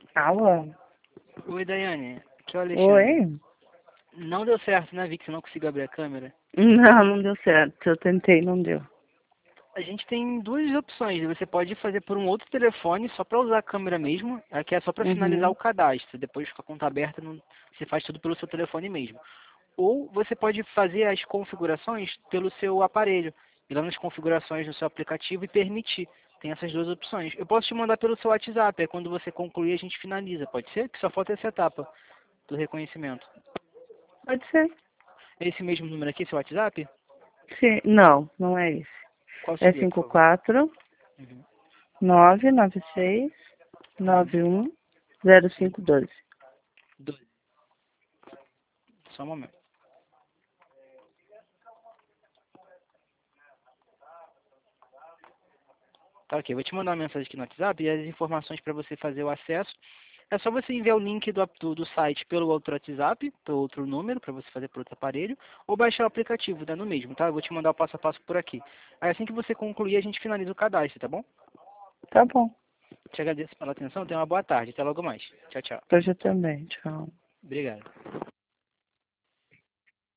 Alô? Oi, Daiane. Aqui é o Alexandre. Oi? Não deu certo, né, Vi, que você não conseguiu abrir a câmera? Não, não deu certo. Eu tentei, não deu. A gente tem duas opções. Você pode fazer por um outro telefone, só para usar a câmera mesmo. Aqui é só para finalizar Uhum. o cadastro. Depois com a conta aberta, você faz tudo pelo seu telefone mesmo. Ou você pode fazer as configurações pelo seu aparelho. Ir lá nas configurações do seu aplicativo e permitir. Tem essas duas opções. Eu posso te mandar pelo seu WhatsApp. Aí quando você concluir, a gente finaliza. Pode ser? Que só falta essa etapa do reconhecimento. Pode ser. É esse mesmo número aqui, seu WhatsApp? Sim. Não, não é esse. Qual É seria, por cinco favor? quatro Uhum. nove nove seis Uhum. nove um zero Sim. cinco dois. 12. Só um momento. Tá, ok. Vou te mandar uma mensagem aqui no WhatsApp e as informações para você fazer o acesso. É só você enviar o link do site pelo outro WhatsApp, pelo outro número, para você fazer por outro aparelho, ou baixar o aplicativo, dá no mesmo, tá? Eu vou te mandar o passo a passo por aqui. Aí assim que você concluir, a gente finaliza o cadastro, tá bom? Tá bom. Te agradeço pela atenção, tenha uma boa tarde. Até logo mais. Tchau, tchau. Hoje também. Tchau. Obrigado.